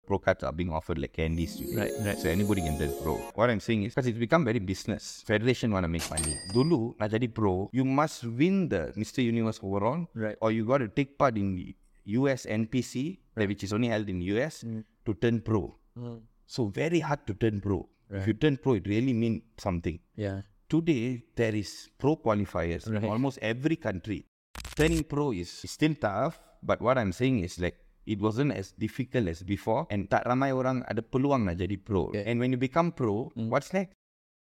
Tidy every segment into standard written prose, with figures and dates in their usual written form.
pro cards are being offered like candies today. Right. So anybody can turn pro. What I'm saying is, because it's become very business. Federation want to make money. Dulu, nak jadi pro, you must win the Mr. Universe overall. Right. Or you got to take part in the US NPC, which is only held in US, to turn pro. So very hard to turn pro. If you turn pro, it really means something. Yeah. Today, there is pro qualifiers in almost every country. Turning pro is still tough, but what I'm saying is like, it wasn't as difficult as before, and tak ramai orang ada peluang nak jadi pro. Yeah. And when you become pro, what's next?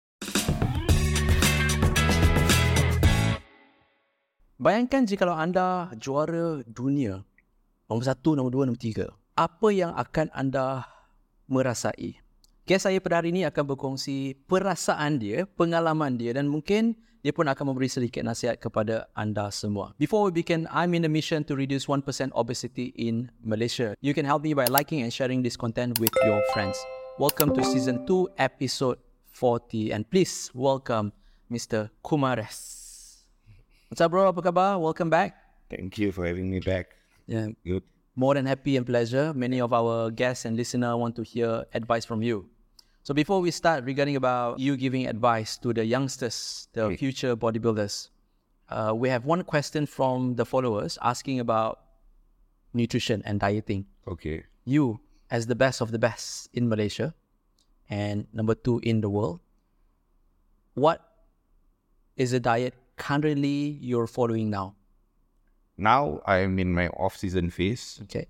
Bayangkan jika anda juara dunia, nombor 1, nombor 2, nombor 3. Apa yang akan anda merasai? Guest saya pada hari ini akan berkongsi perasaan dia, pengalaman dia, dan mungkin dia pun akan memberi sedikit nasihat kepada anda semua. Before we begin, I'm in a mission to reduce 1% obesity in Malaysia. You can help me by liking and sharing this content with your friends. Welcome to Season 2, Episode 40. And please welcome Mr. Kumares. What's up, bro? Apa khabar? Welcome back. Thank you for having me back. Yeah, Good. more than happy and pleasure. Many of our guests and listeners want to hear advice from you. So before we start regarding about you giving advice to the youngsters, the future bodybuilders, we have one question from the followers asking about nutrition and dieting. Okay. You, as the best of the best in Malaysia and number 2 in the world, what is the diet currently you're following now? Now I'm in my off-season phase. Okay.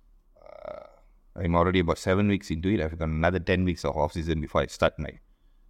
I'm already about 7 weeks into it. I've got another 10 weeks of off-season before I start my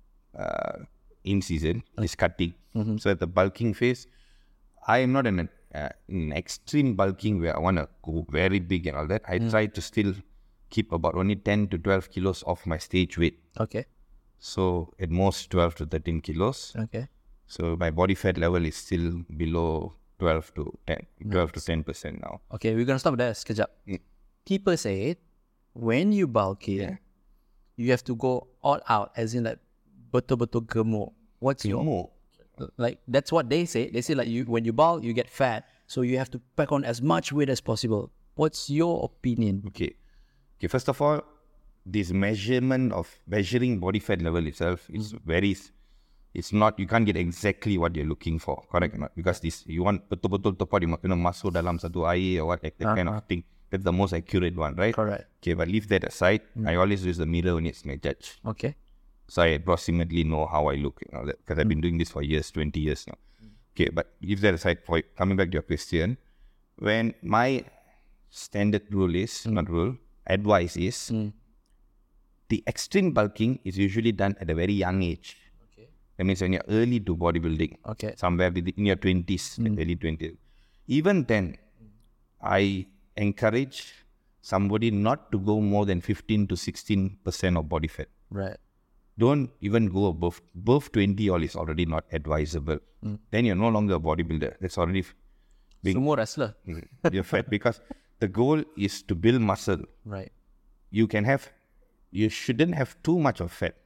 in-season, is cutting. So at the bulking phase, I am not in an extreme bulking where I want to go very big and all that. I try to still keep about only 10 to 12 kilos off my stage weight. Okay. So at most 12 to 13 kilos. Okay. So my body fat level is still below 12 to 10% now. Okay, we're going to stop there sekejap. People say when you bulking, you have to go all out, as in like betul-betul gemuk. What's your... Gemuk? Like, that's what they say. They say like when you bulk, you get fat. So you have to pack on as much weight as possible. What's your opinion? Okay, first of all, this measuring body fat level itself is it's not, you can't get exactly what you're looking for, correct or not? Because you want betul-betul tepat, you kena masuk dalam satu air or what, like that kind of thing. That's the most accurate one, right? Correct. Okay, but leave that aside. I always use the mirror when it's my judge. Okay. So I approximately know how I look, because I've been doing this for years, 20 years now. Okay, but leave that aside. For coming back to your question, when my standard rule is, advice is, the extreme bulking is usually done at a very young age. That means when you're early to bodybuilding, somewhere in your 20s, early 20s. Even then, I encourage somebody not to go more than 15 to 16% of body fat. Right. Don't even go above 20 all is already not advisable. Then you're no longer a bodybuilder. That's already Sumo wrestler. You're fat, because the goal is to build muscle. Right. You shouldn't have too much of fat.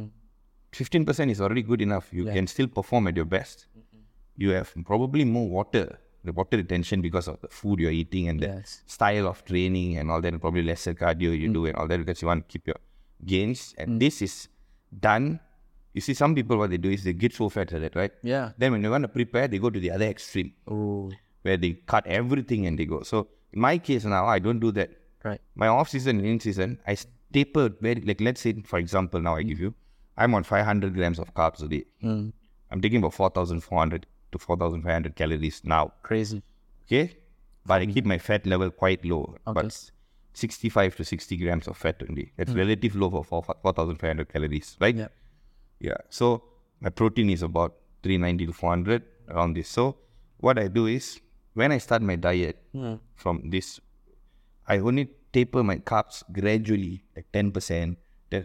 15% is already good enough. You can still perform at your best. You have probably more water, the water retention, because of the food you're eating and the style of training and all that, and probably lesser cardio you do and all that, because you want to keep your gains. And this is done. You see, some people, what they do is they get so fat at it, right? Yeah. Then when they want to prepare, they go to the other extreme, where they cut everything and they go. So in my case now, I don't do that. Right. My off-season and in-season, I taper very, like let's say, for example, now I give you, I'm on 500 grams of carbs a day. I'm taking about 4,400 to 4,500 calories now. Crazy. Okay? But I keep my fat level quite low. But 65 to 60 grams of fat only. That's relative low for 4,500 calories, right? Yeah. So my protein is about 390 to 400, around this. So what I do is, when I start my diet from this, I only taper my carbs gradually, like 10%,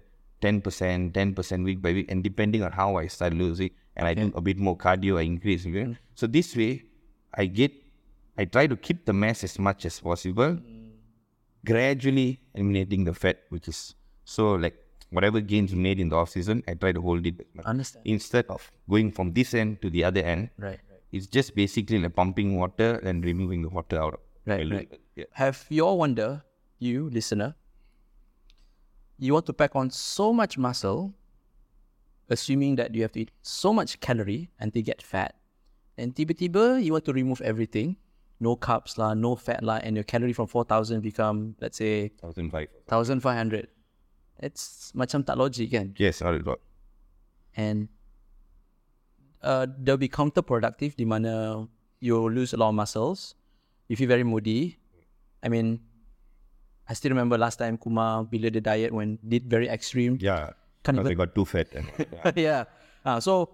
10% week by week, and depending on how I start losing, and I do a bit more cardio, I increase. So this way, I try to keep the mass as much as possible, gradually eliminating the fat, which is, so like whatever gains made in the off season, I try to hold it. Understand. Instead of going from this end to the other end, it's just basically like pumping water and removing the water out. Right. Have you all wonder, you listener, you want to pack on so much muscle, assuming that you have to eat so much calorie until you get fat. And tiba-tiba, you want to remove everything. No carbs lah, no fat lah, and your calorie from 4,000 become, let's say, 1,500. 1,500. It's macam tak logic kan? Yes, not at all. And they'll be counterproductive di mana you'll lose a lot of muscles. You feel very moody. I mean, I still remember last time Kumar bila the diet when did very extreme. Yeah, Can't because even- I got too fat. And, yeah. Yeah. So,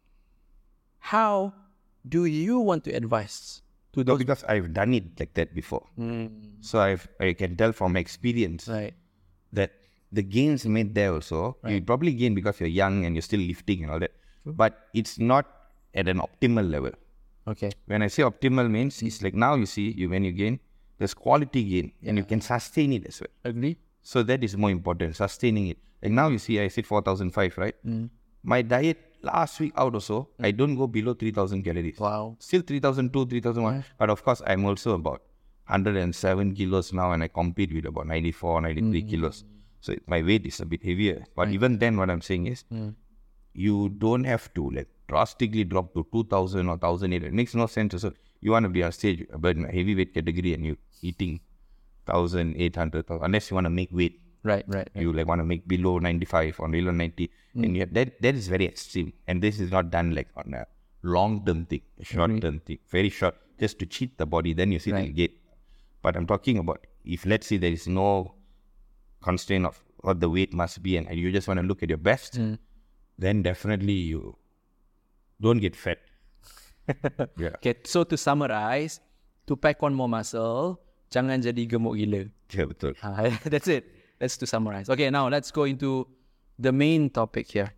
how do you want to advise to No, those? because I've done it like that before. So I can tell from experience Right. that the gains made there also, you probably gain because you're young and you're still lifting and all that. But it's not at an optimal level. Okay. When I say optimal means, it's like now you see, when you gain, there's quality gain and you can sustain it as well. Agree? So that is more important, sustaining it. Like now you see, I said 4,005, right? My diet last week out also, I don't go below 3,000 calories. Wow. Still 3,002, 3,001. But of course, I'm also about 107 kilos now and I compete with about 94, 93 kilos. So my weight is a bit heavier. But even then, what I'm saying is, you don't have to like drastically drop to 2,000 or 1,800. It makes no sense. So you want to be on stage, but in a heavyweight category and you eating 1,800, unless you want to make weight. Right. You like want to make below 95 or below 90, and you have, that is very extreme. And this is not done like on a long-term thing, a short-term thing, very short, just to cheat the body. Then you see the gate. But I'm talking about if let's say there is no constraint of what the weight must be, and you just want to look at your best, then definitely you don't get fat. Yeah, Okay, so to summarize, to pack on more muscle, jangan jadi gemuk gila. yeah, betul. That's it. That's to summarize. Okay, now let's go into the main topic here.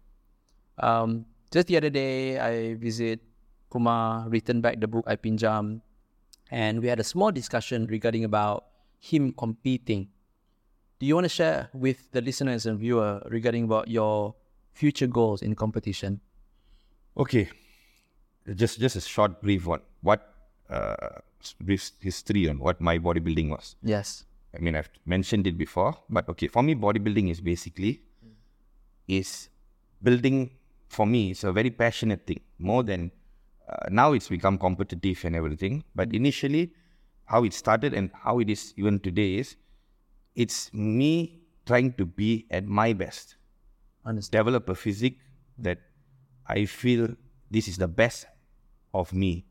Just the other day, I visit Kumar, written back the book I pinjam, and we had a small discussion regarding about him competing. Do you want to share with the listeners and viewer regarding about your future goals in competition? Okay, just a short brief one. What brief history on what my bodybuilding was. Yes. I mean, I've mentioned it before, but okay, for me, bodybuilding is basically is building. For me, it's a very passionate thing. More than now, it's become competitive and everything. But initially, how it started and how it is even today is, it's me trying to be at my best, Understand. develop a physique that I feel this is the best of me.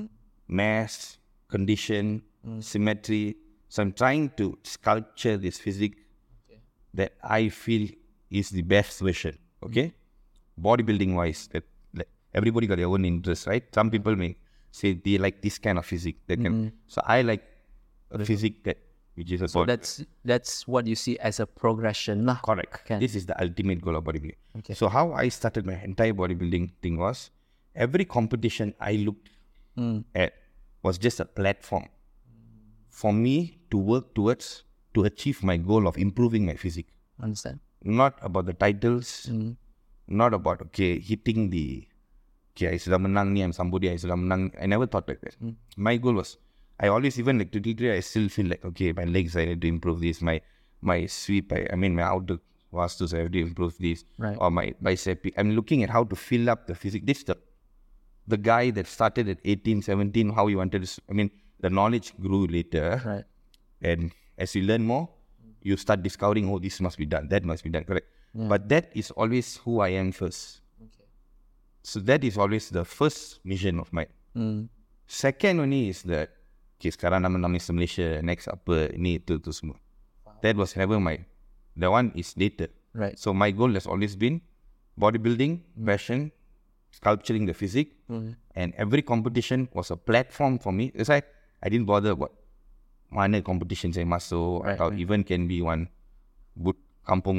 Mass, condition, symmetry. So I'm trying to sculpture this physique that I feel is the best version. Okay, bodybuilding wise, that like, everybody got their own interest, right? Some people may say they like this kind of physique. They can. So I like a physique that which is a So that's what you see as a progression lah. correct. Can. This is the ultimate goal of bodybuilding. Okay. So how I started my entire bodybuilding thing was every competition I looked at was just a platform for me to work towards to achieve my goal of improving my physique. Understand. Not about the titles, not about hitting the I sudah menang ni, I'm somebody, I sudah menang. I never thought like that. My goal was, I always even like today I still feel like my legs I need to improve this, my sweep, I mean my outer vastus I have to improve this, Right. or my bicep. I'm looking at how to fill up the physique. This the guy that started at 18, 17, how he wanted to. I mean, the knowledge grew later, Right. and as you learn more, you start discovering, oh, this must be done, that must be done, correct? But that is always who I am first. Okay. So that is always the first mission of mine. Second one is that, sekarang nama Malaysia, next apa, ni, itu semua. That was never the one is later. Right. So my goal has always been bodybuilding, passion, sculpturing the physique, and every competition was a platform for me. It's like, I didn't bother what mana competition saya masuk, atau even can be one kampung,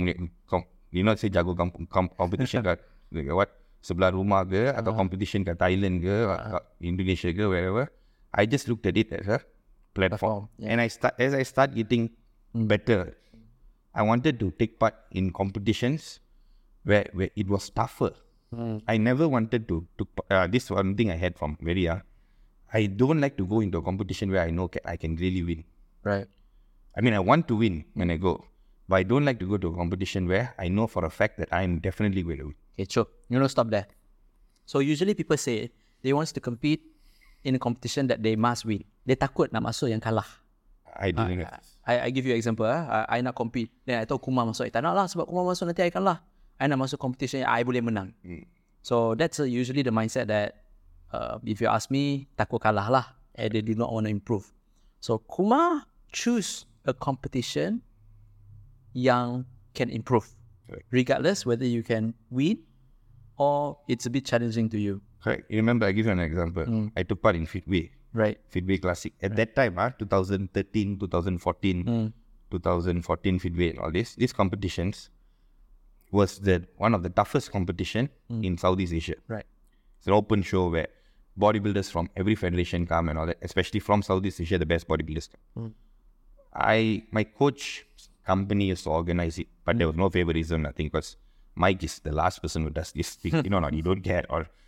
say jago kampung competition kat what sebelah rumah ke, atau competition kat Thailand ke, Indonesia ke, wherever. I just looked at it as a platform. And as I start getting better, I wanted to take part in competitions where it was tougher. I never wanted to this one thing I had from very young. I don't like to go into a competition where I know I can really win. Right. I mean, I want to win when I go, But I don't like to go to a competition where I know for a fact that I'm definitely going to win. Okay, sure. Stop there. So usually people say they want to compete in a competition that they must win. They takut nak masuk yang kalah. I didn't know. I give you example. I nak compete. Then I tahu Kumar masuk. Tak nak lah sebab Kumar masuk nanti I kalah. I nak masuk competition yang I boleh menang. So that's usually the mindset that if you ask me, takut kalah lah. And they do not want to improve. So Kumar choose a competition yang can improve. Correct. Regardless whether you can win or it's a bit challenging to you. Correct. You remember, I give you an example. I took part in Fitway. Right. Fitway Classic. At that time, 2013, 2014, 2014 Fitway and all these competitions was one of the toughest competition in Southeast Asia. Right. It's an open show where bodybuilders from every federation come and all that, especially from Southeast Asia, the best bodybuilders come. My coach company used to organize it, but there was no favoritism, nothing, because Mike is the last person who does this thing, he don't care.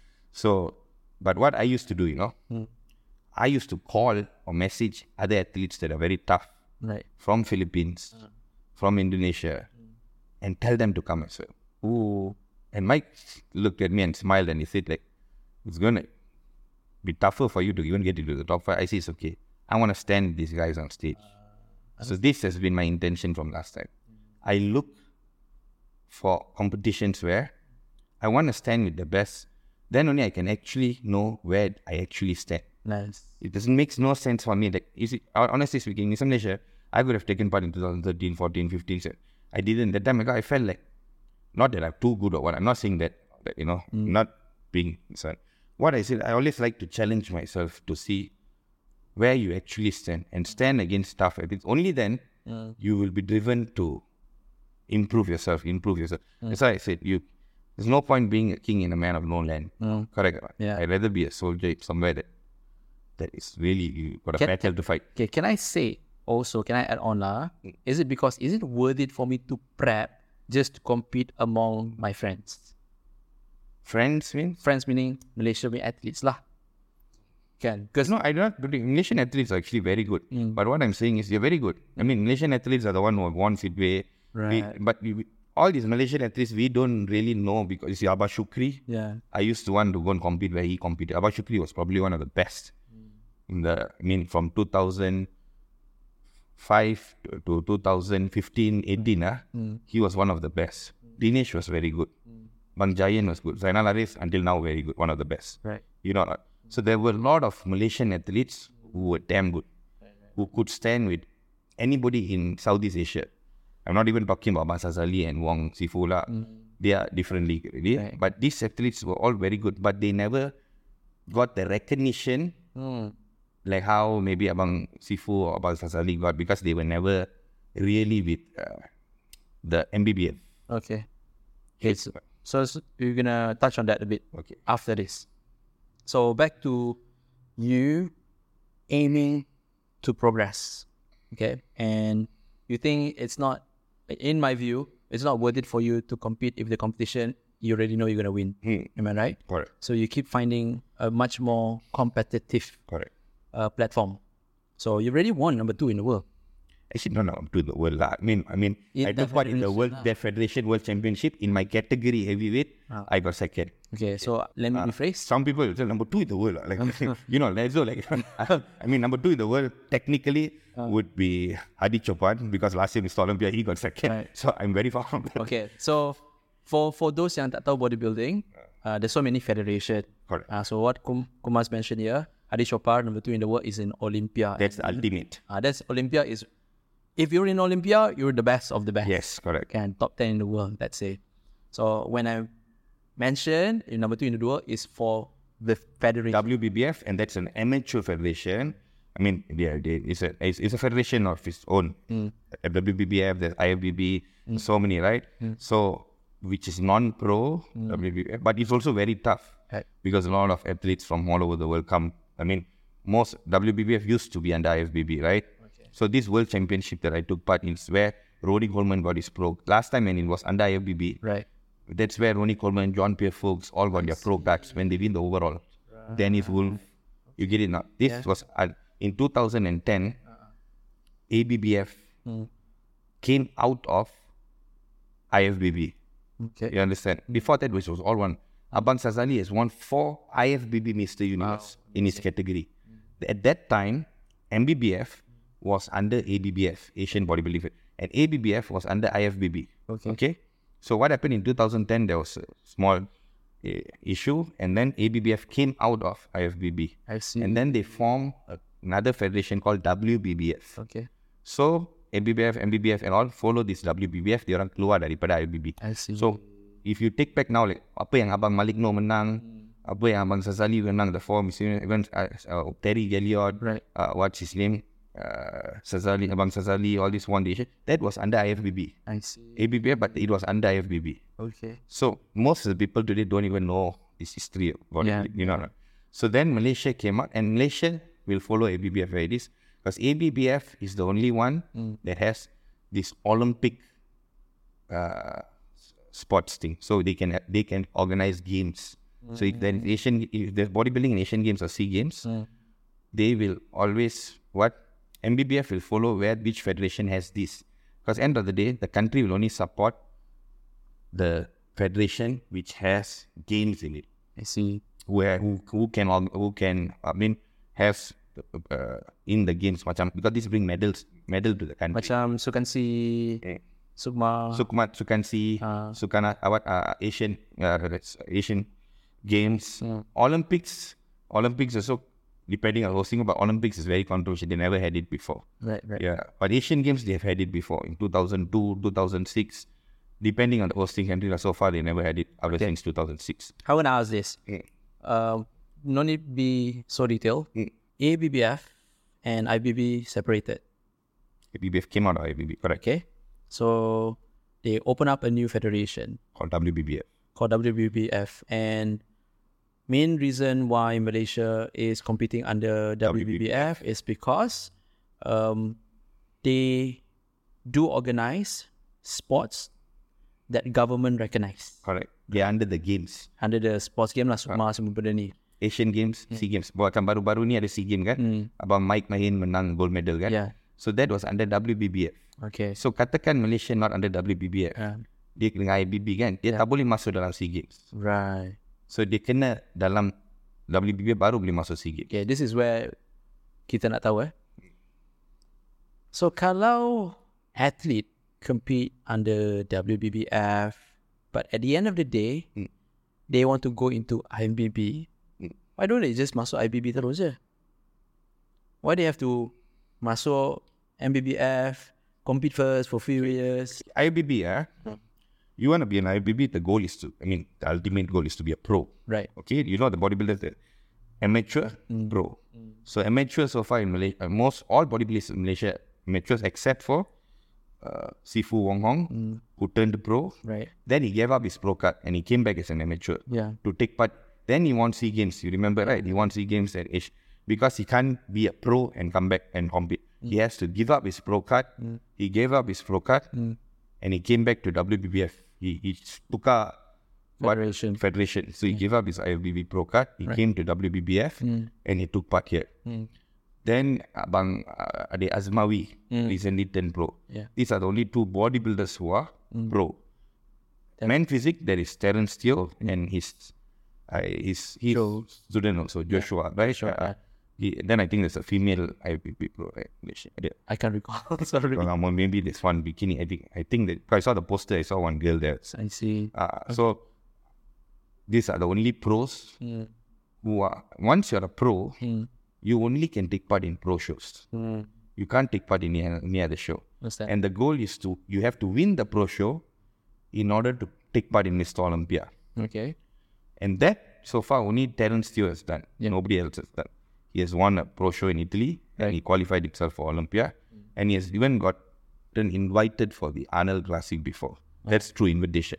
But what I used to do, I used to call or message other athletes that are very tough, Right. from Philippines, from Indonesia, and tell them to come as well. Ooh. And Mike looked at me and smiled and he said, like, it's going to be tougher for you to even get into the top 5. I say, it's okay. I want to stand these guys on stage. So this has been my intention from last time. I look for competitions where I want to stand with the best. Then only I can actually know where I actually stand. Nice. It doesn't make no sense for me. Like, honestly speaking, in Malaysia, I could have taken part in 2013, 14, 15. I didn't. That time I felt like, not that I'm too good or what. I'm not saying that not being concerned. What I said, I always like to challenge myself to see where you actually stand and stand against tough athletes. Only then you will be driven to improve yourself. That's why I said, there's no point being a king in a man of no land. Correct? Yeah. I'd rather be a soldier somewhere that is really, you got a battle to fight. Okay, can I add on is it worth it for me to prep just to compete among my friends? Friends mean? Friends meaning Malaysia athletes lah. Because No, I don't believe Malaysian athletes are actually very good. But what I'm saying is they're very good. I mean, Malaysian athletes are the one who have won Fitway. Right. All these Malaysian athletes, we don't really know because you see Abah Shukri. Yeah. I used to want to go and compete where he competed. Abah Shukri was probably one of the best. From 2005 to 2015, 18, he was one of the best. Dinesh was very good. Bang Jayan was good. Zainal Arif, until now, very good. One of the best. Right. So there were a lot of Malaysian athletes who were damn good, who could stand with anybody in Southeast Asia. I'm not even talking about Mas Azali and Wong Sifula. They are different league already. Right. But these athletes were all very good, but they never got the recognition like how maybe Abang Sifu or Abang Azali got, because they were never really with the MBBF. Okay. So we're going to touch on that a bit after this. So back to you aiming to progress. Okay. And you think it's not, in my view, it's not worth it for you to compete if the competition, you already know you're going to win. Am I right? Correct. So you keep finding a much more competitive platform. So you already won number 2 in the world. Actually, no, to the world. I mean, I took part in the Federation World Championship. In my category heavyweight, I got second. Okay, so let me rephrase. Some people will say number 2 in the world. Like, number 2 in the world technically would be Hadi Chopin, because last year Mr. Olympia, he got second. Right. So I'm very far from that. Okay, so for those yang tak tahu bodybuilding, there's so many federation. Correct. So what Kumas mentioned here, Hadi Chopin, number 2 in the world, is in Olympia. That's the ultimate. That's Olympia is, if you're in Olympia, you're the best of the best. Yes, correct. And top 10 in the world, let's say. So when I mentioned number 2 in the world is for the federation. WBBF, and that's an amateur federation. I mean, it's a federation of its own. WBBF, there's IFBB, so many, right? So, which is non-pro, WBBF, but it's also very tough, right, because a lot of athletes from all over the world come. I mean, most WBBF used to be under IFBB, right? Okay. So this world championship that I took part in is where Ronnie Coleman got his pro. Last time when it was under IFBB, right, that's where Ronnie Coleman, John Pierre Folks all got their pro cards when they win the overall. Dennis Wolf, you get it now. This was in 2010, ABBF came out of IFBB. Okay. You understand? Before that, which was all one. Abang Sazali has won 4 IFBB Mr. Universe in his category. At that time, MBBF was under ABBF, Asian Bodybuilding Federation, and ABBF was under IFBB. Okay. So what happened in 2010? There was a small issue, and then ABBF came out of IFBB. I see. And then they formed another federation called WBBF. Okay. So ABBF, MBBF and all follow this WBBF. Dia orang keluar daripada IFBB. I see. So if you take back now, like apa yang Abang Malik Noor menang, apa yang Abang Sazali menang, the 4 events, Terry Galliot, Right. What's his name, Sazali, Abang Sazali, all this one day, that was under IFBB. I see. ABBF, but it was under IFBB. Okay. So most of the people today don't even know this history about Yeah. it, you know. So then Malaysia came out, and Malaysia will follow ABBF where it is, because ABBF is the only one that has this Olympic sports thing. So they can organize games. So if there's bodybuilding in Asian Games or SEA Games, they will always MBBF will follow which federation has this. Because end of the day, the country will only support the federation which has games in it. I see. Who can have in the games macam, because this bring medal to the country. Macam Sukansi, Sukma. Sukmat, Sukansi, Sukana, Asian Games, Olympics also, depending on hosting, but Olympics is very controversial. They never had it before. Right. Yeah, but Asian Games they have had it before in 2002, 2006. Depending on the hosting country, so far they never had it since 2006. I want to ask this. No need be so detailed. ABBF and IBB separated. ABBF came out of IBB, correct? Okay. So they open up a new federation Called WBBF. called WBBF, and main reason why Malaysia is competing under WBBF is because they do organize sports that government recognize. Correct. They are under the games. Under the sports game lah, Sukma semua benda ni. Asian Games, SEA Games. Bukan baru-baru ni ada SEA Games kan? Abang Mike Mahin menang gold medal kan? Yeah. So that was under WBBF. Okay. So katakan Malaysia not under WBBF. Dia dengan IBB kan? Dia tak boleh masuk dalam SEA Games. Right. So dia kena dalam WBBF baru boleh masuk SEA Games. Okay, this is where kita nak tahu So kalau athlete compete under WBBF, but at the end of the day, they want to go into IBB, why don't they just masuk IBB terus je? Why they have to masuk MBBF, compete first for few years? IBB, you want to be an IBB, the goal is the ultimate goal is to be a pro. Right. Okay, you know the bodybuilders, the amateur, pro. So amateur so far in Malaysia, all bodybuilders in Malaysia, amateurs except for Sifu Wong Hong, who turned pro. Right. Then he gave up his pro card and he came back as an amateur to take part. Then he won SEA Games. You remember, right? He won SEA Games at age, because he can't be a pro and come back and compete. He has to give up his pro card. He gave up his pro card and he came back to WBBF. He took a federation. So he gave up his IFBB pro card. He came to WBBF and he took part here. Then Abang Ade Azmawi recently turned pro. These are the only 2 bodybuilders who are pro. Men physique, there is Terence Teo and his student also, Joshua, right? Then I think there's a female IFBB pro, right? I can't recall. Sorry. Maybe there's one bikini. I think that I saw the poster. I saw one girl there. I see. So these are the only pros who are. Once you're a pro, you only can take part in pro shows. You can't take part in any other show. Understand. And the goal is you have to win the pro show in order to take part in Mr. Olympia. Okay. And that so far only Terence Teo has done. Nobody else has done. He has won a pro show in Italy and he qualified himself for Olympia. And he has even gotten invited for the Arnold Classic before. That's through invitation.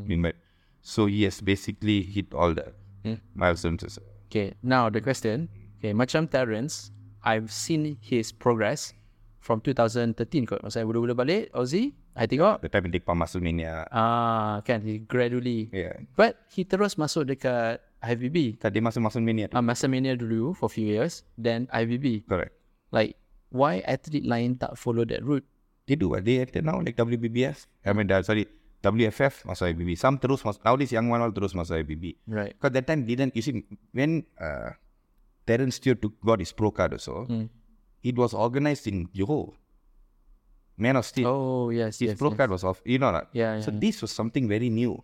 So he has basically hit all the milestones. Okay, now the question. Okay, macam Terence, I've seen his progress from 2013 kot. Masa mula-mula balik Aussie, I tengok The time he take part masuk ni kan, he gradually. Yeah. But he terus masuk dekat IFBB. Tadi masuk Mania. Masa Mania dulu for few years, then IFBB. Correct. Like, why athlete lain tak follow that route? They do what they now like WBBF. I mean, WFF masuk IBB. Some terus masuk. Nowadays young one all terus masuk IBB. Right. Because that time didn't. You see, when Terence Stewart got his pro card also, it was organized in Johor. Man of Steel. Oh, yes. His pro card was off. You know that. Yeah. So this was something very new.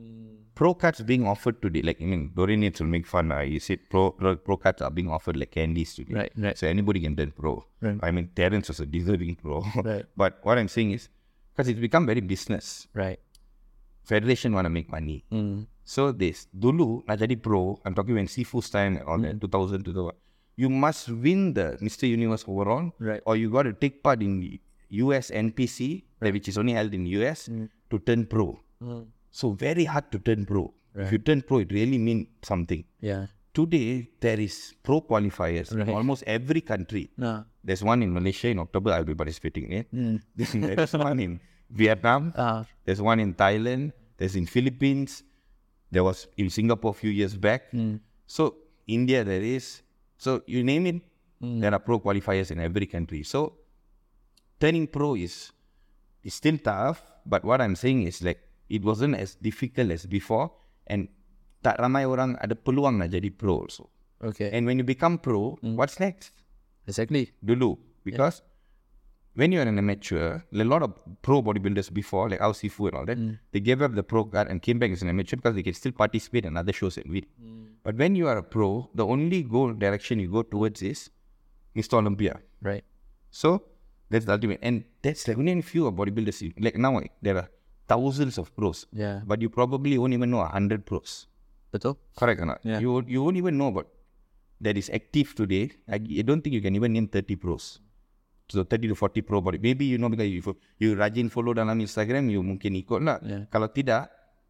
Pro cards being offered today, like I mean, Dorian needs to make fun. You said pro cards are being offered like candies today. Right. So anybody can turn pro. Right. I mean, Terence was a deserving pro. Right. But what I'm saying is, because it's become very business. Right. Federation want to make money. So this dulu nak jadi pro. I'm talking when Sifu's time and all that 2000 to the. You must win the Mr. Universe overall, Right. or you got to take part in the US NPC, which is only held in US, to turn pro. So very hard to turn pro. Right. If you turn pro, it really means something. Yeah. Today, there is pro qualifiers in Right. almost every country. No. There's one in Malaysia in October, I'll be participating in. There's one in Vietnam. There's one in Thailand. There's in Philippines. There was in Singapore a few years back. So India there is. So you name it, there are pro qualifiers in every country. So turning pro is still tough. But what I'm saying is like, it wasn't as difficult as before, and tak ramai orang ada peluang nak jadi pro also. Okay. And when you become pro, what's next? Exactly. Dulu, because when you're an amateur, a lot of pro bodybuilders before, like our Sifu and all that, they gave up the pro card and came back as an amateur because they can still participate in other shows and win. But when you are a pro, the only goal direction you go towards is Mr. Olympia. Right. So that's the ultimate, and that's like only a few of bodybuilders. Like now, there are thousands of pros, Yeah. but you probably won't even know 100 pros. Betul? Correct or not? Yeah. You won't even know about that is active today. I don't think you can even name 30 pros. So 30 to 40 pro body. Maybe you know because you rajin follow dalam Instagram, you mungkin ikut lah. Yeah. Kalau tidak,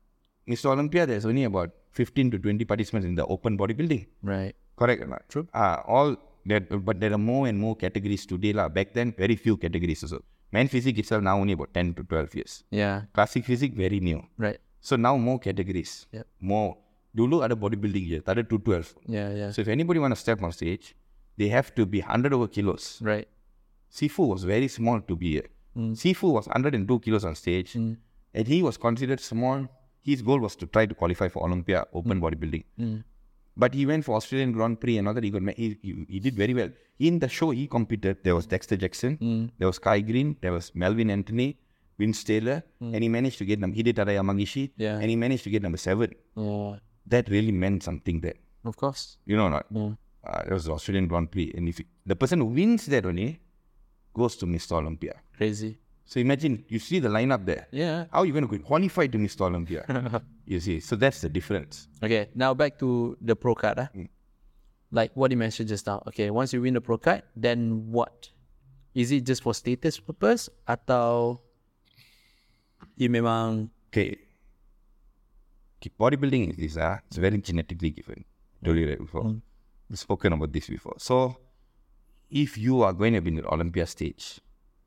Mr. Olympia, there's only about 15 to 20 participants in the open bodybuilding. Right. Correct or not? True. All that, but there are more and more categories today lah. Back then, very few categories also. Man physique itself now only about 10 to 12 years. Yeah. Classic physique very new. Right. So now more categories. Yep. More. Dulu ada bodybuilding je, tak ada 212. Yeah. So if anybody want to step on stage, they have to be 100 over kilos. Right. Sifu was very small to be here. Sifu was 102 kilos on stage, and he was considered small. His goal was to try to qualify for Olympia open bodybuilding. But he went for Australian Grand Prix and all that. He did very well. In the show he competed, there was Dexter Jackson, there was Kai Green, there was Melvin Anthony, Vince Taylor, and he managed to get Hidetara Yamagishi, Yeah. and he managed to get number 7. Yeah. That really meant something there. Of course. You know or not? Yeah. There was the Australian Grand Prix, and if the person who wins that only goes to Mr. Olympia. Crazy. So imagine, you see the lineup there. Yeah. How are you going to qualify to Mr. Olympia? You see, so that's the difference. Okay, now back to the pro card. Like what you mentioned just now. Okay, once you win the pro card, then what? Is it just for status purpose atau you memang Okay. Bodybuilding is this, it's very genetically given. Told you that before. We've spoken about this before. So, if you are going to be in the Olympia stage,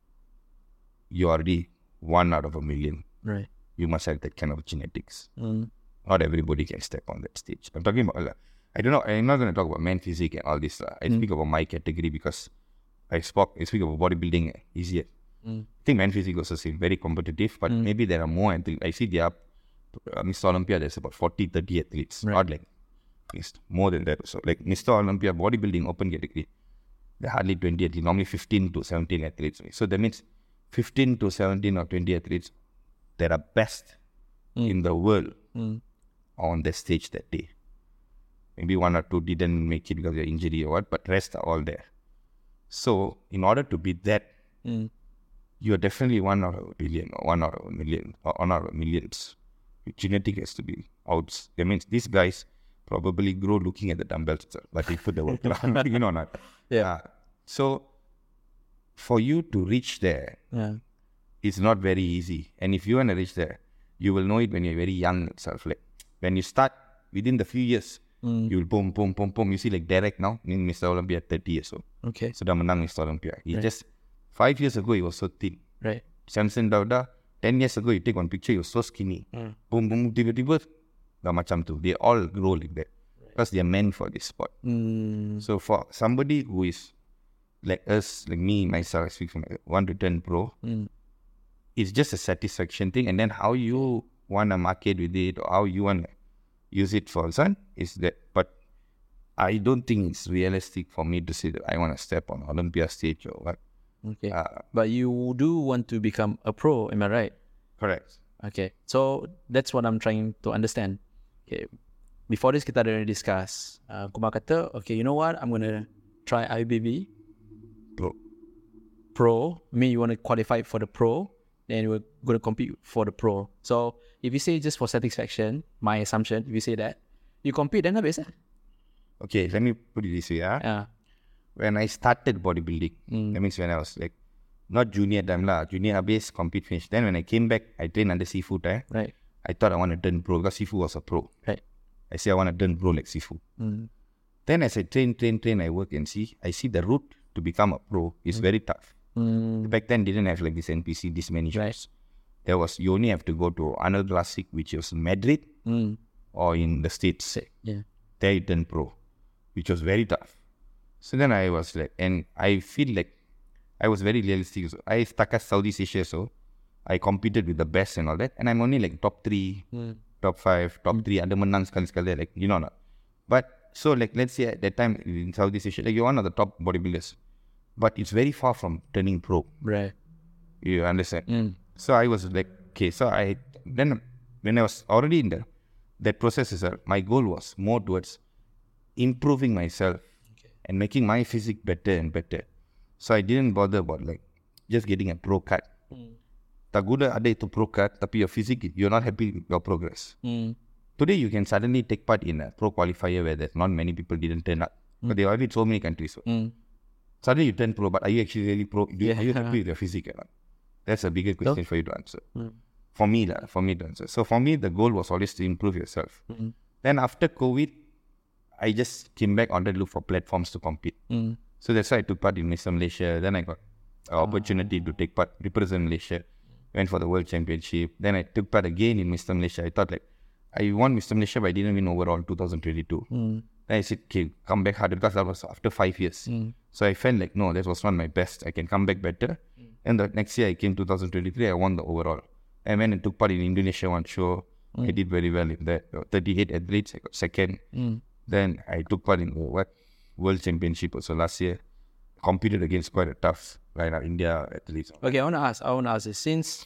you're already 1 out of a million. right? You must have that kind of genetics. Not everybody can step on that stage. I'm talking about, I don't know, I'm not going to talk about man physique and all this. I speak about my category because I speak about bodybuilding easier. I think man physique also seems very competitive, but maybe there are more athletes. I see there are, Mr. Olympia, there's about 40, 30 athletes. Right. Not like, it's more than that also. Like Mr. Olympia bodybuilding open category, there are hardly 20 athletes, normally 15 to 17 athletes. So that means 15 to 17 or 20 athletes that are best in the world on the stage that day. Maybe 1 or 2 didn't make it because of injury or what, but rest are all there. So in order to be that, you're definitely 1 out of a billion or 1 out of a million or 1 out of millions. Your genetic has to be out. That means these guys probably grow looking at the dumbbells, but they put the work around, you know not. Yeah. So for you to reach there, Yeah. it's not very easy. And if you want to reach there, you will know it when you're very young itself. Like when you start, within the few years, you will boom, boom, boom, boom. You see like Derek now, in Mr. Olympia, 30 years old. Okay. So dah menang Mr. Olympia. He just, 5 years ago, he was so thin. Right. Samson Dauda, 10 years ago, you take one picture, he was so skinny. Boom, boom, tiba-tiba, dah macam tu. They all grow like that. Because they are meant for this sport. So for somebody who is like us, like me, myself, I speak from 1 to 10 pro, it's just a satisfaction thing. And then how you want to market with it or how you want to use it for son is that. But I don't think it's realistic for me to say that I want to step on Olympia stage or what. Okay. But you do want to become a pro, am I right? Correct. Okay. So that's what I'm trying to understand. Okay. Before this, kita ada discuss. Kumar kata, okay, you know what? I'm going to try IBB. Pro. I mean, you want to qualify for the pro. Then you're going to compete for the pro. So if you say just for satisfaction, my assumption, if you say that, you compete, then habis lah. Okay, let me put it this way. When I started bodybuilding, that means when I was like, not junior time lah, junior habis, compete finish. Then when I came back, I trained under Sifu. Right. I thought I want to turn pro because Sifu was a pro. Right. I say I want to turn pro like Sifu. Then as I train, I work and I see the route to become a pro is very tough. Back then didn't have like this NPC, this many shops. There was, you only have to go to Arnold Classic, which was in Madrid or in the States. Yeah. There you turn pro, which was very tough. So then I was like, and I feel like I was very realistic. So I stuck at Southeast Asia, so I competed with the best and all that. And I'm only like top 3, top 5, top 3, ada menang sekali-sekali, like, you know not. But, so like, let's say at that time in Southeast Asia, like you're one of the top bodybuilders. But it's very far from turning pro. Right. You understand? So I was like, okay, so then when I was already in that process, my goal was more towards improving myself and making my physique better and better. So I didn't bother about like just getting a pro card. Tak guna ada itu pro card, tapi your physique, you're not happy with your progress. Today you can suddenly take part in a pro qualifier where there's not many people didn't turn up. But there are so many countries. Suddenly you turn pro, but are you actually really pro? Are you happy with your physique or not? That's a bigger question for you to answer. For me to answer. So for me, the goal was always to improve yourself. Then after COVID, I just came back on the look for platforms to compete. So that's why I took part in Mr. Malaysia. Then I got an opportunity to take part, represent Malaysia. Went for the World Championship. Then I took part again in Mr. Malaysia. I thought like, I won Mr. Malaysia, but I didn't win overall 2022. Then I said, okay, come back harder because that was after 5 years. So I felt like, no, that was not my best. I can come back better. And the next year I came 2023, I won the overall. And when I took part in Indonesia one show, I did very well in that. 38 athletes, I got second. Then I took part in the World Championship also last year. Competed against quite a tough India athletes. Okay, I want to ask this. Since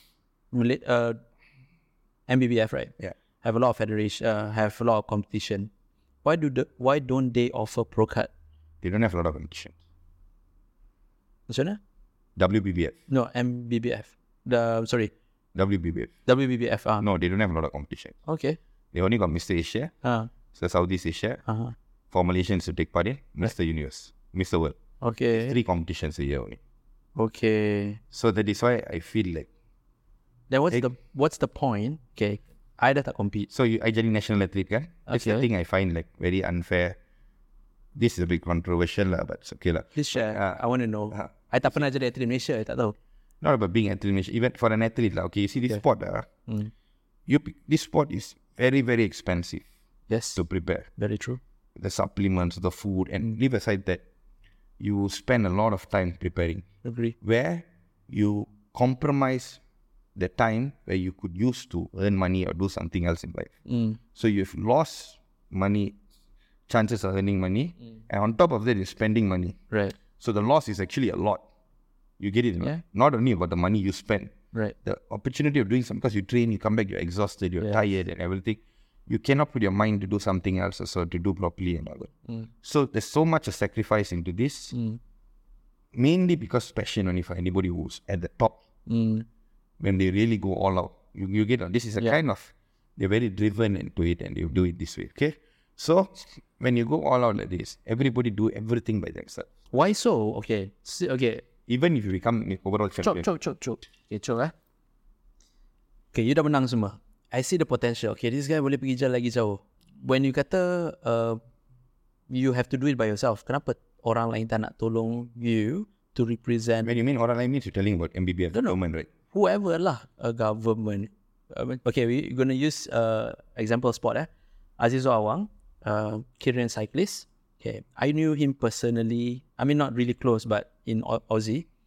MBBF, right? Yeah. Have a lot of federation, have a lot of competition. Why don't they offer pro card? They don't have a lot of competition. Macam mana? WBBF. No, MBBF. WBBF. WBBF. No, they don't have a lot of competition. Okay. They only got Mr. Asia, so Southeast Asia. For Malaysians to take part in, Mr. Universe, Mr. World. Okay. 3 competitions a year only. Okay. So that is why I feel like. Then what's the point? Okay. I dah tak compete. So I jadi national athlete kan? That's the thing I find like very unfair. This is a bit controversial lah, but it's okay lah. Please share. I want to know. I tak pernah jadi atlet Malaysia, I tak tahu. Not about being athlete Malaysia. Even for an athlete lah. Okay, you see this sport this sport is very, very expensive. Yes. To prepare. Very true. The supplements, the food, and leave aside that, you spend a lot of time preparing. Agree. Where you compromise the time where you could use to earn money or do something else in life. So you've lost money, chances of earning money, and on top of that, you're spending money. Right. So the loss is actually a lot. You get it? Yeah. Not only about the money you spend. Right. The opportunity of doing something, because you train, you come back, you're exhausted, you're tired and everything. You cannot put your mind to do something else or so to do properly and all that. So there's so much a sacrifice into this. Mainly because passion only for anybody who's at the top. When they really go all out. You get on. This is a kind of, they're very driven into it and they do it this way. Okay? So when you go all out like this, everybody do everything by themselves. Why so? Okay. Okay. Even if you become overall champion. Chok. Okay, chok Okay, you dah menang semua. I see the potential. Okay, this guy boleh pergi jalan lagi jauh. When you kata you have to do it by yourself, kenapa orang lain tak nak tolong you to represent? When you mean orang lain means you're telling about MBBF government, right? Whoever lah, a government. Okay, we're going to use example sport. Azizul Awang, Korean cyclist. Okay, I knew him personally. I mean, not really close, but in Aussie.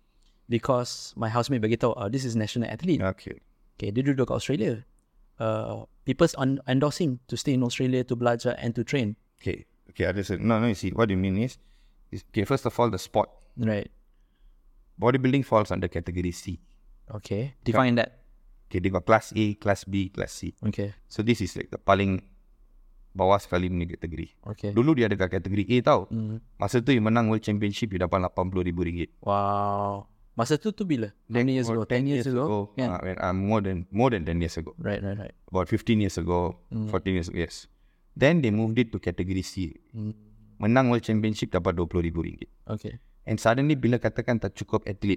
because my housemate beritahu, this is national athlete. Okay. Okay, dia duduk kat Australia. People endorse him to stay in Australia to belajar and to train. Okay. Okay, I understand. No, you see, what you mean is okay, first of all, the sport. Right. Bodybuilding falls under category C. Okay. Define that. Okay, they got class A, class B, class C. Okay. So this is like the paling bawah sekali punya kategori. Okay. Dulu dia ada kat kategori A tau. Masa tu you menang World Championship, you dapat RM80,000. Wow. Masa tu bila? How many years ago? 10 years ago? Yeah. More than 10 years ago. Right. About 15 years ago, 14 years ago, yes. Then they moved it to category C. Menang World Championship dapat RM20,000. Okay. And suddenly bila katakan tak cukup athlete,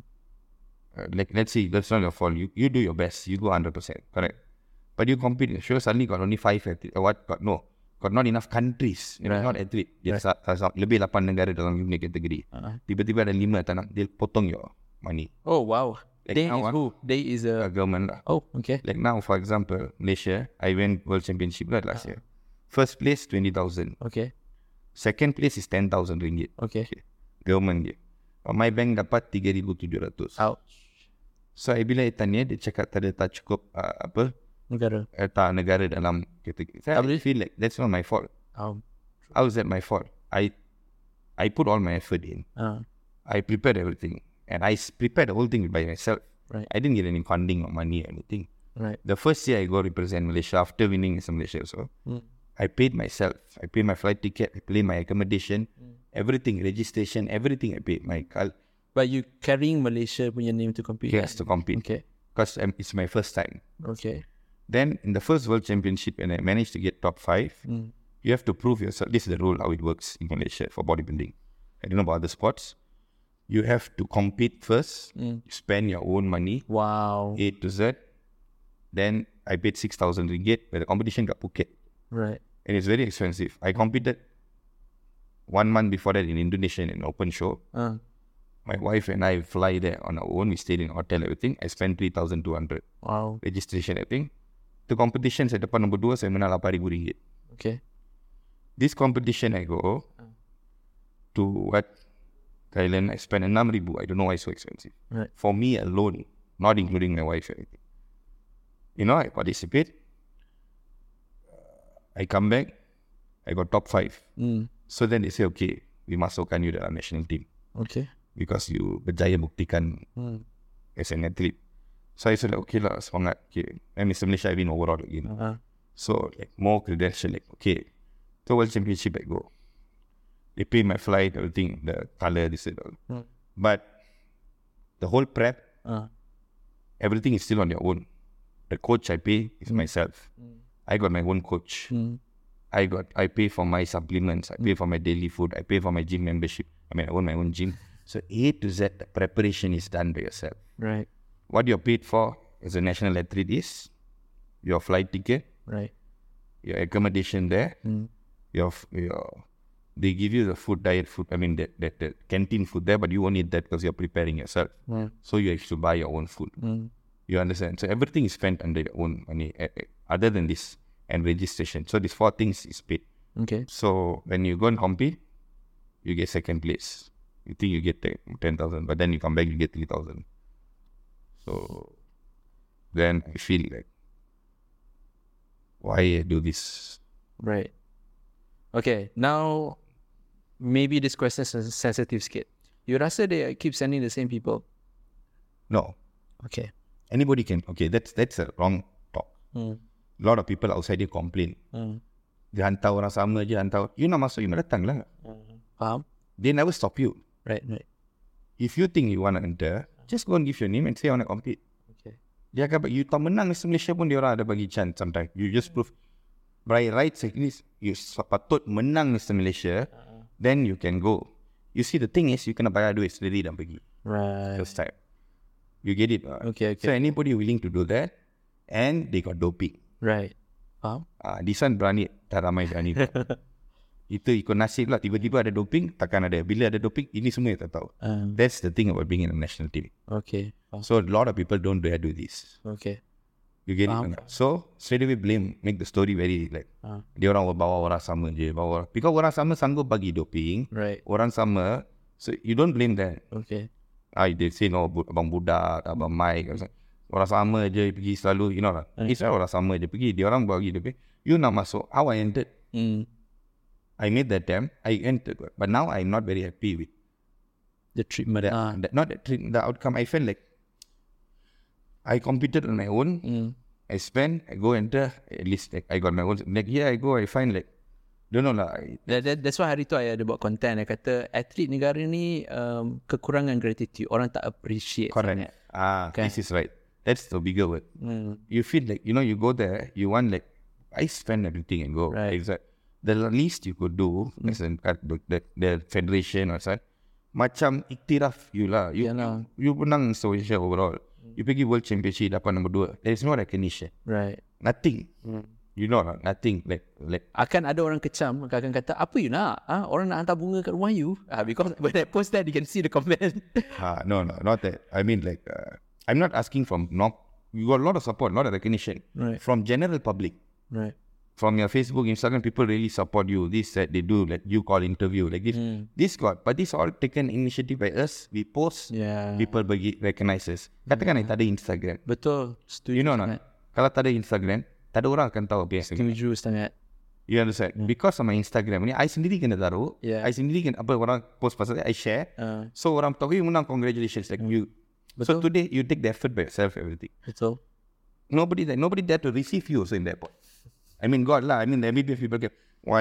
like let's say that's not your fault. You do your best. You go 100%, correct? But you compete. Sure, suddenly got only 5 athletes. Got not enough countries. Right. Not athlete. Dia lebih 8 negara dalam unit kategori. Tiba-tiba ada 5 tak nak. Dia potong your money. Oh wow. Like Day now, is who? Day is a... government lah. Oh, okay. Like now, for example, Malaysia, I went World Championship last year. First place 20,000. Okay. Second place is 10,000 ringgit. Okay. Government dia. My bank dapat 3,700. Ouch. So bila tanya dia cakap tak cukup Negara. negara dalam kategori. So, I feel like that's not my fault. How is that my fault? I put all my effort in. I prepared everything. And I prepared the whole thing by myself. Right. I didn't get any funding or money or anything. Right. The first year I go represent Malaysia after winning in Malaysia also. I paid myself. I paid my flight ticket. I paid my accommodation. Everything, registration, everything I paid. But you carrying Malaysia punya name to compete? Yes, to compete. Okay. Because it's my first time. Okay. Then in the first World Championship, when I managed to get top 5, you have to prove yourself. This is the rule how it works in Malaysia for bodybuilding. I don't know about other sports. You have to compete first. You spend your own money. Wow. A to Z. Then I paid 6,000 ringgit, but the competition got Phuket. Right. And it's very expensive. I competed 1 month before that in Indonesia in an open show. My wife and I fly there on our own. We stayed in a hotel, everything. I spent 3,200. Wow. Registration, everything. The competition, saya dapat nombor 2, saya menang RM8,000. Okay. This competition, I go to Thailand. I spent RM6,000. I don't know why it's so expensive. Right. For me alone, not including my wife, everything. I participate. I come back. I got top 5. So then they say, okay, we masukkan you dalam national team. Okay. Because you berjaya buktikan as an athlete. So I said, okay lah, semangat. Okay. And Mr. Malaysia, I win overall again. So like more credential, like okay. So World Championship I go. They pay my flight, everything, the color, this and all. But the whole prep, everything is still on your own. The coach I pay is myself. I got my own coach. I pay for my supplements. I pay for my daily food. I pay for my gym membership. I own my own gym. So A to Z, the preparation is done by yourself. Right. What you're paid for as a national athlete is your flight ticket, Right. your accommodation there, your they give you the diet food. The canteen food there, but you won't eat that because you're preparing yourself. So you have to buy your own food. You understand? So everything is spent under your own money, other than this and registration. So these 4 things is paid. Okay. So when you go and compete, you get second place. You think you get 10,000, but then you come back, you get 3,000. So then I feel like, why I do this? Right. Okay. Now, maybe this question is sensitive sikit. You rasa they keep sending the same people? No. Okay. Anybody can. Okay, that's a wrong talk. A lot of people outside here complain. Dia hantar orang sama je, hantar. You nak masuk, you nak datang lah. Faham? They never stop you. Right. If you think you want to enter, just go and give your name and say I want to compete. Okay. Dia akan you tak menang Mr. Malaysia pun dia orang ada bagi chance sometimes. You just prove by rights at least you patut menang Mr. Malaysia, then you can go. You see the thing is you kena bayar duit sendiri dan pergi. Right. First time. You get it? Okay. So anybody willing to do that, and they got doping. Right. Faham? This one berani, tak ramai berani. Itu ikut nasib lah. Tiba-tiba ada doping, takkan ada. Bila ada doping, ini semua tak tahu. That's the thing about being in a national team. Okay. So a lot of people don't dare do this. Okay. You get it? So straight away blame, make the story very like dia orang bawa orang sama je, bawa orang. Because orang sama sanggup bagi doping. Right. Orang sama, so you don't blame that. Okay. They say no, Abang Budak, Abang Mike, orang sama je pergi selalu, you know lah. Israel orang sama je pergi, dia orang bagi dia pergi. You nak masuk, how I entered. I made that attempt, I entered, but now I'm not very happy with the treatment. not the outcome. I felt like I competed on my own. I go enter, at least like, I got my own. Like here I go, I find like, don't know lah. That's why hari tu I ada buat content. I kata atlet negara ni kekurangan gratitude. Orang tak appreciate. Correct. This is right. That's the bigger word. You feel like, you go there, you want like, I spend everything and go. Right. Exactly. The least you could do as the federation or something, macam iktiraf you lah. You menang Indonesia overall. You pergi World Championship dapat nombor 2. There is no recognition. Right. Nothing. You know lah, nothing. Like akan ada orang kecam, akan kata, apa you nak? Orang nak hantar bunga kat rumah you? Because when I post that, you can see the comment. No, not that. I mean like, I'm not asking from, you got a lot of support, a lot of recognition. Right. From general public. Right. From your Facebook, Instagram, people really support you. This, that, they do, like you call interview, like this. This but this all taken initiative by us. We post, people bagi recognize us. Katakan tak ada Instagram. Betul. Setuju. You know not? Kalau tak ada Instagram, tak ada orang akan tahu apa yang setuju sangat. You understand? Because of my Instagram ni, I sendiri kena taruh. I sendiri kena, apa orang post pasal I share. So orang tahu, you menang, congratulations. Like you. Betul. So today, you take the effort by yourself, everything. Betul. Nobody there to receive you also in that point. I mean, God lah. I mean, the MBBF people get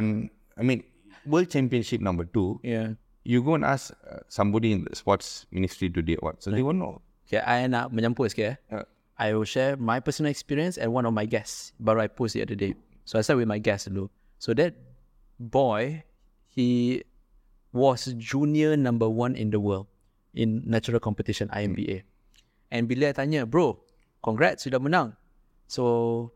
World Championship number 2. Yeah. You go and ask somebody in the sports ministry today what. So they won't know. Okay, I nak menyampur sikit. I will share my personal experience and one of my guests. Baru I post the other day. So I start with my guest dulu. So that boy, he was junior number 1 in the world in natural competition, IMBA. And bila I tanya, bro, congrats, sudah menang. So,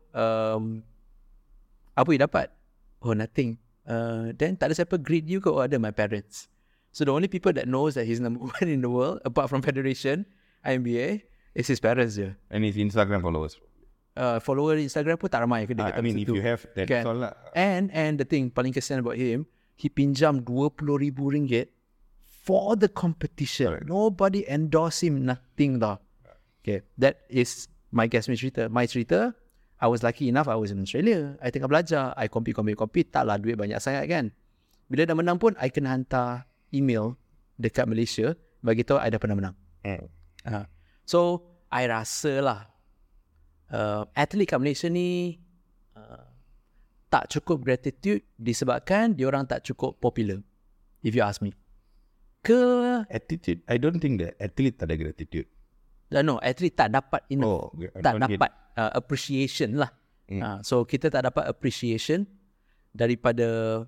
apa you dapat? Oh, nothing. Then tak ada siapa greet you ke? Oh, ada my parents. So the only people that knows that he's number 1 in the world, apart from Federation, IMBA, is his parents je. And his Instagram followers. Follower Instagram pun tak ramai ke dia. I mean, if you have, that's all lah. And the thing, paling kesian about him, he pinjam RM20,000 for the competition. Correct. Nobody endorse him, nothing tau. Okay, that is my guest cerita. My cerita, I was lucky enough, I was in Australia. I tengah belajar. I compete. Taklah duit banyak sangat kan. Bila dah menang pun, I kena hantar email dekat Malaysia bagi tahu I dah pernah menang. So, I rasa lah, atlet kat Malaysia ni tak cukup gratitude disebabkan diorang tak cukup popular. If you ask me. Attitude? I don't think that atlet tak ada gratitude. No, atlet tak dapat enough. Tak dapat appreciation lah. So kita tak dapat appreciation daripada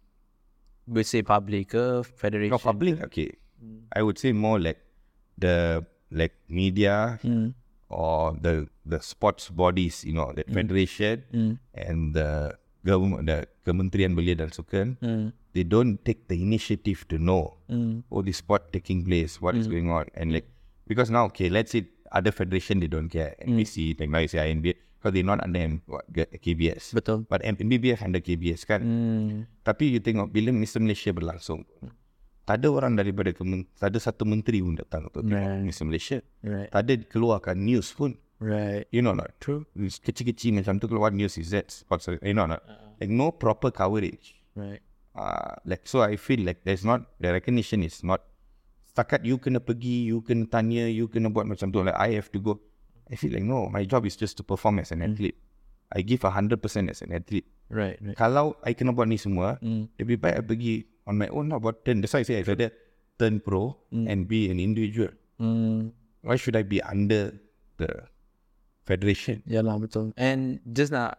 say public ke federation. No, public, okay. I would say more like the media or the sports bodies, the federation and the government, the Kementerian Belia dan Sukan. They don't take the initiative to know the sport taking place, what is going on, and like. Because now, okay, let's say other federation, they don't care. NBC, like now you say INBA, because they're not under KBS. Betul. But MBBF under KBS kan. Tapi you tengok, bila Mr. Malaysia berlangsung, tak ada orang daripada, tak ada satu menteri pun datang untuk tengok Mr. Malaysia. Right. Tak ada keluarkan news pun. Right. You know not? True. Kecil-kecil macam tu keluar news is that sports. You know not? Like no proper coverage. Right. Like so I feel like there's not, the recognition is not, setakat you kena pergi, you kena tanya, you kena buat macam tu. Like I have to go. I feel like no, my job is just to perform as an athlete. I give 100% as an athlete. Right. Kalau I kena buat ni semua, lebih baik I pergi on my own lah buat turn. That's why I say I rather turn pro and be an individual. Why should I be under the federation? Yalah, betul. And just nak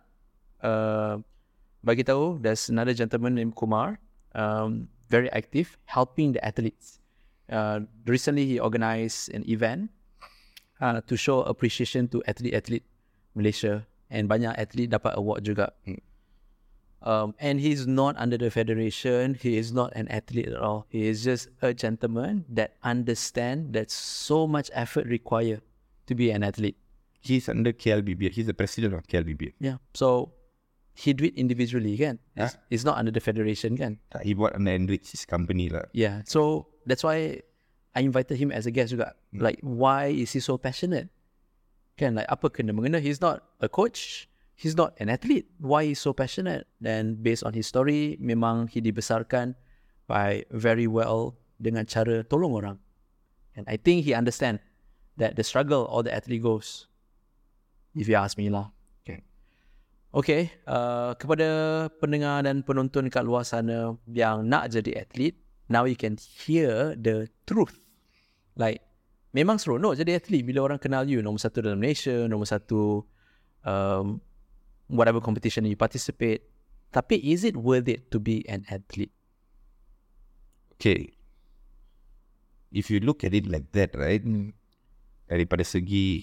bagi tahu, there's another gentleman named Kumar, very active, helping the athletes. Recently he organized an event to show appreciation to athlete Malaysia, and banyak athlete dapat award juga. And he's not under the federation, he is not an athlete at all. He is just a gentleman that understand that so much effort required to be an athlete. He's under KLBBF. He's the president of KLBBF. Yeah. So he do it individually kan. It's not under the federation kan. He bought an enrich his company lah. Yeah. So that's why I invited him as a guest juga. Like, why is he so passionate? Kan, like, apa kena mengena? He's not a coach. He's not an athlete. Why he's so passionate? And based on his story, memang he dibesarkan by very well dengan cara tolong orang. And I think he understand that the struggle all the athlete goes, if you ask me lah. Okay, kepada pendengar dan penonton kat luar sana yang nak jadi atlet, now you can hear the truth. Like, memang seronok jadi atlet bila orang kenal you, nombor satu dalam Malaysia, nombor satu whatever competition you participate. Tapi is it worth it to be an athlete? Okay. If you look at it like that, right? Daripada segi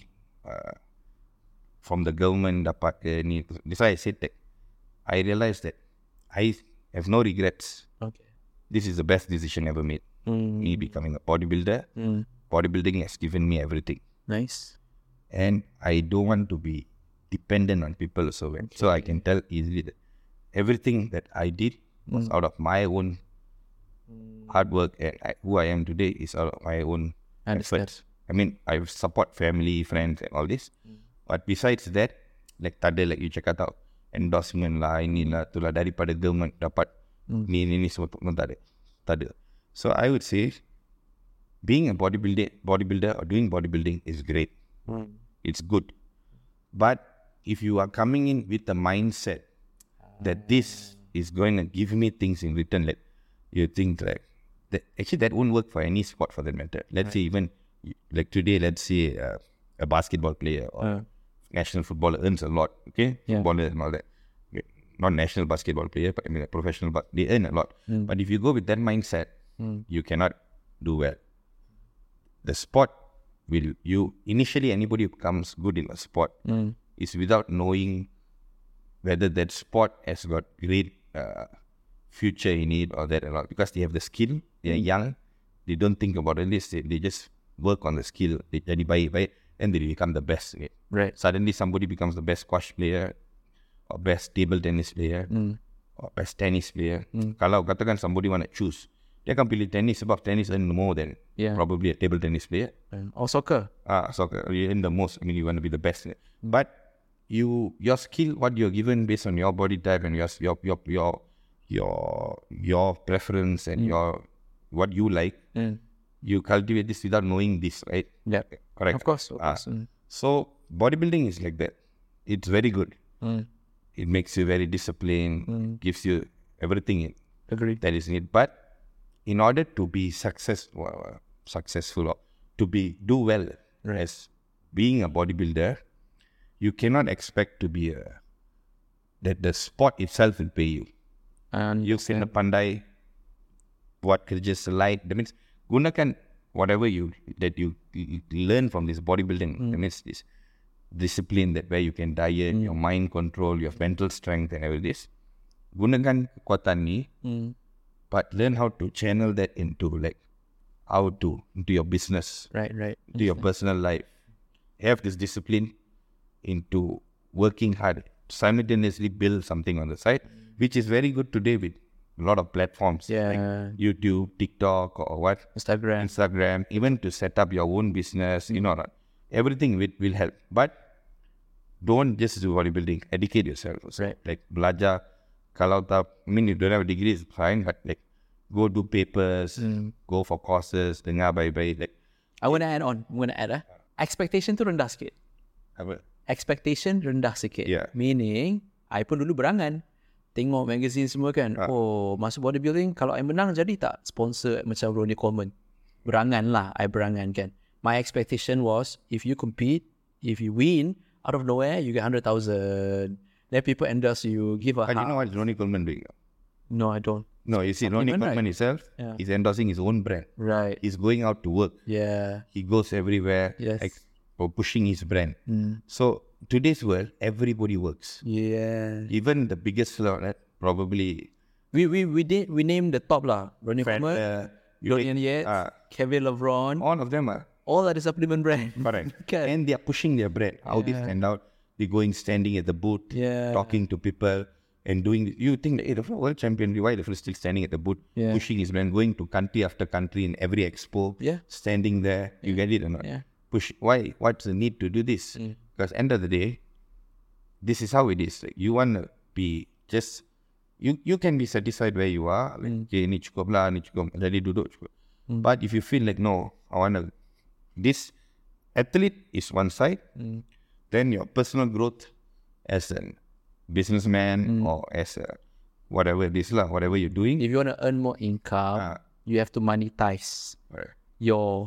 from the government dapat ni. That's why I said that I realized that I have no regrets. Okay. This is the best decision ever made. Me becoming a bodybuilder. Bodybuilding has given me everything. Nice. And I don't want to be dependent on people also. Okay. So I can tell easily that everything that I did was out of my own hard work, and who I am today is out of my own efforts. I mean, I support family, friends and all this. But besides that, like tadi like you cakap tau, endorsement lah, inilah, itulah daripada government dapat ni semua tak ada. So I would say, being a bodybuilder or doing bodybuilding is great. It's good. But if you are coming in with the mindset that this is going to give me things in return, like you think like that, actually that won't work for any sport for that matter. Let's say even like today, let's say a basketball player or national footballer earns a lot, okay? Footballer and all that. Not national basketball player, but I mean a professional, but they earn a lot. But if you go with that mindset, you cannot do well. The sport will, initially anybody who becomes good in a sport is without knowing whether that sport has got great future in it or that a lot, because they have the skill, they are young, they don't think about it, they just work on the skill, they jadi baik, and they become the best in it. Right. Suddenly somebody becomes the best squash player or best table tennis player or best tennis player. Kalau katakan somebody want to choose, dia akan pilih tennis sebab tennis earn more than probably a table tennis player. Or soccer. Soccer, you earn the most. I mean, you want to be the best in it. But your skill, what you're given based on your body type and your preference and what you like, you cultivate this without knowing this, right? Yeah, correct. Of course. So bodybuilding is like that. It's very good. It makes you very disciplined, gives you everything that is in it. But in order to be successful or to do well as being a bodybuilder, you cannot expect to be that the sport itself will pay you. And you kena pandai buat kerja selain. That means gunakan whatever you learn from this bodybuilding. That means this discipline, that where you can diet, your mind control, your mental strength and everything. Gunakan kekuatan ni, but learn how to channel that into into your business, right, into your personal life. Have this discipline into working hard, simultaneously build something on the side, which is very good today with a lot of platforms like YouTube, TikTok or what, Instagram, even to set up your own business, everything will help. But don't just do bodybuilding, educate yourself also. Right. Like belajar, kalau tak, I mean you don't have a degree, it's fine, but like go do papers, go for courses, dengar baik-baik. Like, I want to add expectation tu rendah sikit. Apa? Expectation rendah sikit. Yeah. Meaning, I pun dulu berangan. Tengok magazine semua kan. Oh, masuk bodybuilding, kalau I menang jadi tak sponsor macam Ronnie Coleman. Berangan lah, I berangan kan. My expectation was, if you compete, if you win, out of nowhere, you get 100,000. Then people endorse you, give a But you know what Ronnie Coleman doing? No, I don't. No, you see, Ronnie Coleman himself, he's endorsing his own brand. Right. He's going out to work. Yeah. He goes everywhere. Yes. For pushing his brand. So, today's world, everybody works. Yeah. Even the biggest flaw, probably... We named the top lah. Ronnie Coleman, Julian Yates, Kevin LeBron. All of them are. All are the supplement brand. Correct. And they are pushing their brand. How they stand out. They going standing at the booth, talking to people, and doing, you think that, hey, the world champion, why the still standing at the booth, Yeah. pushing his brand, going to country after country in every expo, Yeah. standing there, you get it or not? Yeah. Push, why? What's the need to do this? Because end of the day, this is how it is. Like, you want to be just, you can be satisfied where you are. Like, okay, ni cukup lah, ni cukup, jadi duduk cukup. But if you feel like, no, I want to, this athlete is one side, then your personal growth as a businessman or as a whatever it is lah, whatever you're doing. If you want to earn more income, you have to monetize your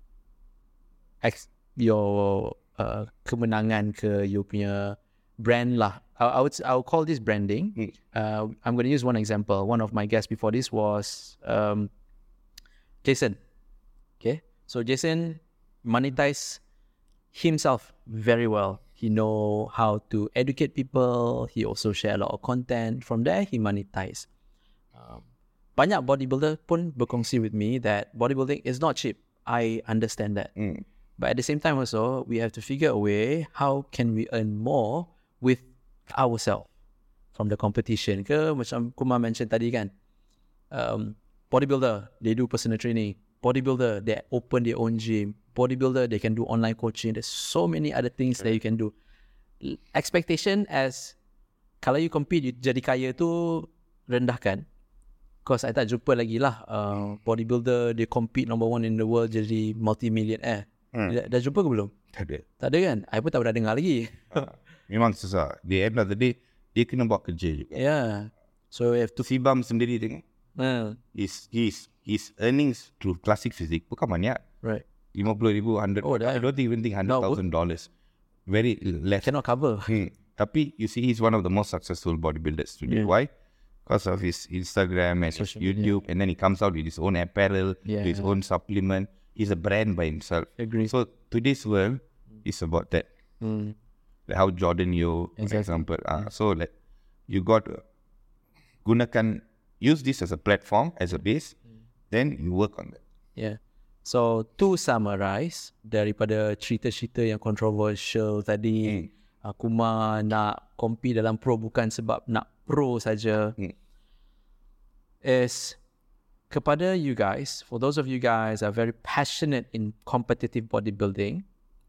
kemenangan ke, you punya brand lah. I would call this branding. I'm going to use one example. One of my guests before this was Jason. Okay, so Jason monetized himself very well. He know how to educate people. He also share a lot of content. From there, he monetized. Banyak bodybuilder pun berkongsi with me that bodybuilding is not cheap. I understand that. But at the same time also, we have to figure a way how can we earn more with ourselves from the competition. Ke macam Kumar mention tadi kan, bodybuilder, they do personal training. Bodybuilder, they open their own gym. Bodybuilder, they can do online coaching. There's so many other things that you can do. Expectation as kalau you compete, you jadi kaya tu rendahkan. Because I tak jumpa lagi lah bodybuilder, they compete number 1 in the world jadi multi-millionaire. Dah jumpa ke belum? Tak ada. Tak ada kan? I pun tak pernah dengar lagi. Memang susah. The end of the day, dia kena buat kerja juga. Yeah. So you have to... Si Bam sendiri tengok. His earnings through classic physique bukan banyak. Right. 50,000, 100. Oh, dah. I don't even think $100,000. Very less. Cannot cover. Tapi you see, he's one of the most successful bodybuilders today. Why? Because of his Instagram and his YouTube, and then he comes out with his own apparel, his own supplement. He's a brand by himself. Agree. So today's world is about that. Like how Jordan Yo, for example. So like you got use this as a platform, as a base, then you work on that. Yeah. So to summarize, daripada cerita-cerita yang controversial tadi, Kumar nak compete dalam pro bukan sebab nak pro saja, is kepada you guys, for those of you guys are very passionate in competitive bodybuilding,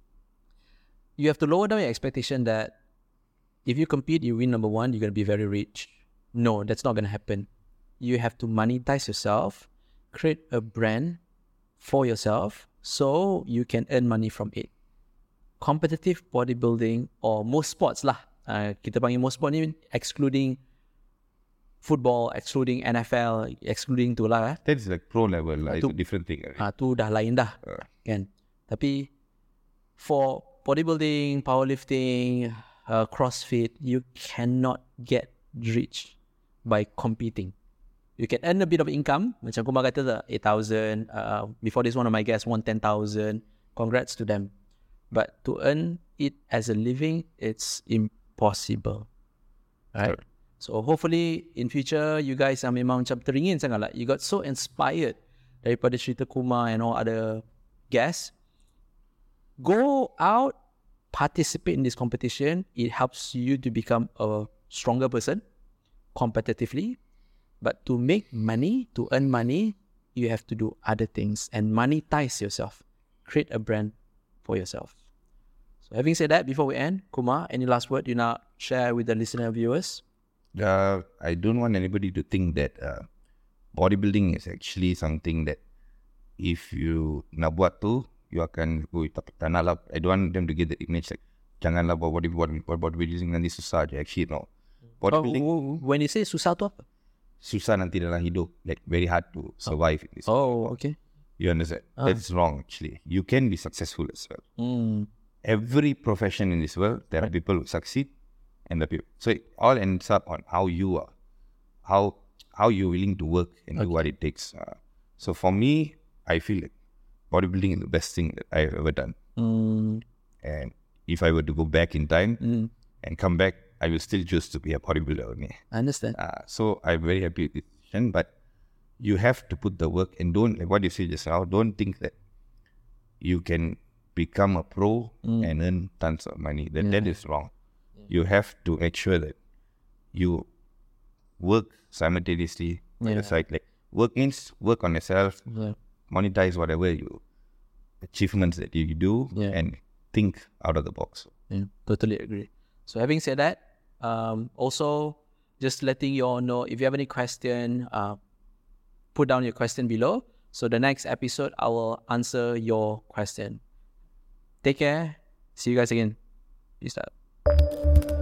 you have to lower down your expectation that if you compete, you win number 1, you're going to be very rich. No, that's not going to happen. You have to monetize yourself, create a brand for yourself so you can earn money from it. Competitive bodybuilding or most sports lah, kita panggil most sport ni excluding football, excluding NFL, excluding tu lah. That's like pro level lah, it's a different thing. Tu dah lain dah, kan. Tapi for bodybuilding, powerlifting, CrossFit, you cannot get rich by competing. You can earn a bit of income. Macam Kumar kata 8,000. Before this, one of my guests won 10,000. Congrats to them. But to earn it as a living, it's impossible. Right? Sure. So hopefully in future, you guys are memang macam teringin sangat lah. You got so inspired daripada cerita Kumar and all other guests. Go out, participate in this competition. It helps you to become a stronger person competitively. But to make money, to earn money, you have to do other things and monetize yourself. Create a brand for yourself. So having said that, before we end, Kumar, any last word you nak share with the listener viewers? I don't want anybody to think that bodybuilding is actually something that if you nak buat tu, you akan tak nak lah. I don't want them to get the image like janganlah buat bodybuilding nanti susah je. Actually no. Bodybuilding, when you say susah tu apa? Susah nanti dalam hidup, like very hard to survive in this. Okay. You understand? That's wrong actually. You can be successful as well. Every profession in this world, there are people who succeed and the people. So it all ends up on how you are, how you're willing to work and do what it takes. So for me, I feel like bodybuilding is the best thing that I've ever done. And if I were to go back in time and come back, I will still choose to be a bodybuilder only. I understand. So I'm very happy with this decision, but you have to put the work and don't, like what you said just now, don't think that you can become a pro and earn tons of money. That is wrong. You have to make sure that you work simultaneously on Yeah. the side. Like work means work on yourself, Yeah. monetize whatever you achievements that you do, Yeah. and think out of the box. Yeah, totally agree. So having said that, also just letting you all know, if you have any question, put down your question below. So the next episode, I will answer your question. Take care. See you guys again. Peace out.